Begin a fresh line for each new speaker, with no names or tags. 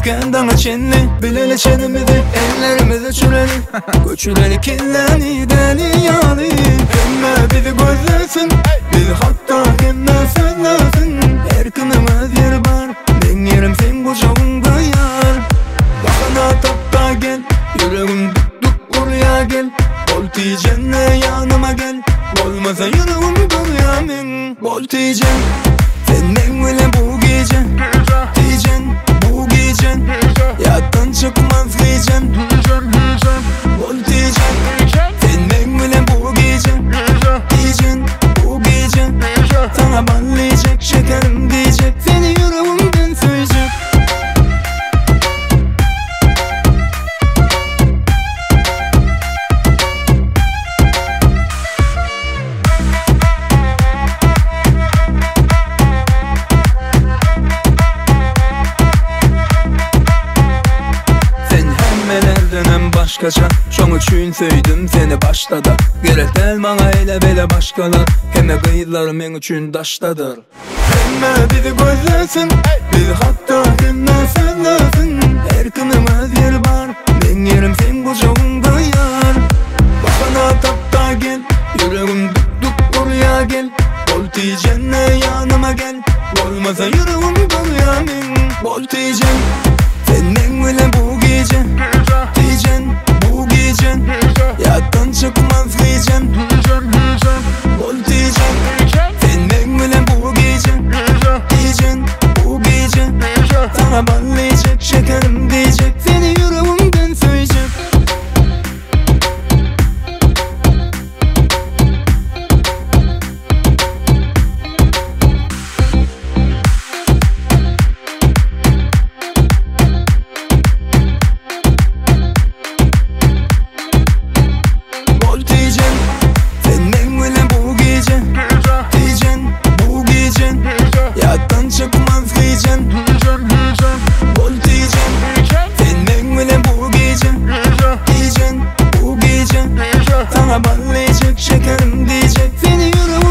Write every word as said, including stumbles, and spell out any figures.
kendana çenli. Bileli çenimizi ellerimize çüreli. Göçüreli kirleni deli yani. Emme bizi gözlesin, bizi hatta kemme söylesin. Her kının öz yeri var, ben yerim sen kucağında yar. Bakana tapta gel, yüreğim duk duk oraya gel. Bol diyeceğine yanıma gel, olmasa yüreğim doluya men. Bol diyeceğim, sen benimle bu gece. Diyeceğim, bu gece yattan çıkmaz diyeceğim. Bol diyeceğim, sen benimle bu gece. Diyeceğim, bu gece sana ballayacak şekerim diyecek. Seni yüreğimden söyleyecek. Başkaca, şoň üçin söýdüm seni başta da. Gerek del maňa ele bele başkalar. Hemme gıýlar men üçin daştadyr. Hemme bizi gözlesin, bizi hatta hemme söylesin. Her kının öz yeri var, men yerim sen kucağında yar. Bakana tapta gel, yüreğim duk duk oraya gel. Bol diyeceğine yanıma gel, olmasa yüreğim doluya men. Bol diyeceğim, sen benimle bu gece. Diyeceğim, bu gece yattan çıkmaz diyeceğim. Bol diyeceğim, sen benimle bu gece. Diyeceğim, bu gece sana ballayacak şekerim diyecek. Seni yüreğimden söyleyecek. Çıkmaz diyeceğim. Bol diyeceğim, sen benimle bu gece. Diyeceğim, bu gece sana ballayacak şekerim diyecek. Seni yürü